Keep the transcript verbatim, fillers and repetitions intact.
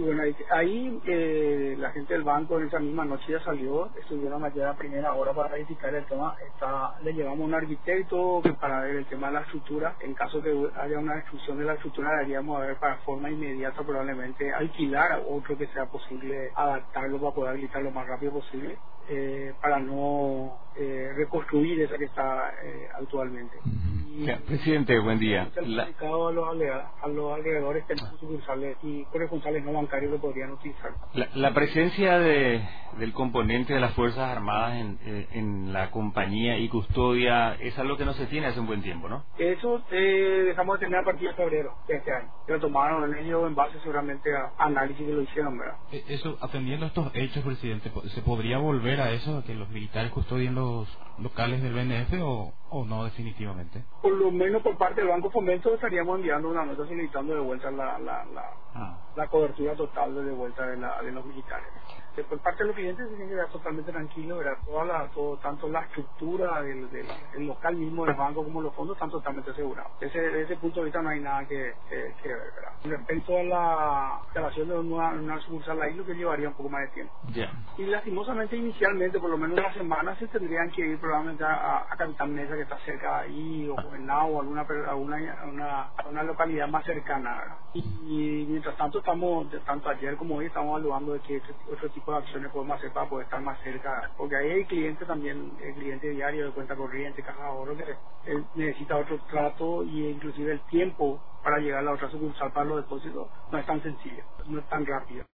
bueno, ahí, ahí eh, la gente del banco en esa misma noche ya salió, estuvieron ayer a primera hora para verificar el tema. Está, le llevamos un arquitecto para ver el tema de la estructura. En caso que haya una destrucción de la estructura, deberíamos ver para forma inmediata probablemente alquilar a otro que sea posible adaptarlo para poder habilitar lo más rápido posible. Eh, para no eh, reconstruir esa que está eh, actualmente. Y, Ya, presidente, buen día. el La, comunicado a los, alrededores, a los alrededores que tenemos sucursales y corresponsales no bancarios lo podrían utilizar. la, la presencia de, del componente de las Fuerzas Armadas en, eh, en la compañía y custodia es algo que no se tiene hace un buen tiempo, ¿no? Eso eh, dejamos de tener a partir de febrero de este año. Que lo tomaron en ello en base seguramente a análisis que lo hicieron, ¿verdad? Eh, Eso, atendiendo a estos hechos, presidente, po- ¿se podría volver a eso, a que los militares custodien los locales del B N F o, o no definitivamente? Por lo menos por parte del Banco Fomento estaríamos enviando una nota solicitando de vuelta la, la, la, Ah. la cobertura total de, de vuelta de, la, de los militares. Que por parte de los clientes se tiene que quedar totalmente tranquilo, ¿verdad? Toda la, todo, tanto la estructura del, del, del local mismo del banco como los fondos están totalmente asegurados. Ese, desde ese punto de vista no hay nada que, que, que ver, ¿verdad? Respecto a la instalación de una, una sucursal ahí, lo que llevaría un poco más de tiempo. Ya. Y lastimosamente inicialmente, por lo menos una semana, se tendrían que ir probablemente a, a Capitán Mesa, que está cerca de ahí, o Juvenal, o alguna, alguna una, una localidad más cercana, ¿verdad? Y, y mientras tanto estamos, tanto ayer como hoy, estamos evaluando de qué otro tipo de acciones podemos hacer para poder estar más cerca, porque ahí hay clientes también, el cliente diario de cuenta corriente, caja de ahorro, que él necesita otro trato y inclusive el tiempo para llegar a la otra sucursal para los depósitos no es tan sencillo, no es tan rápido.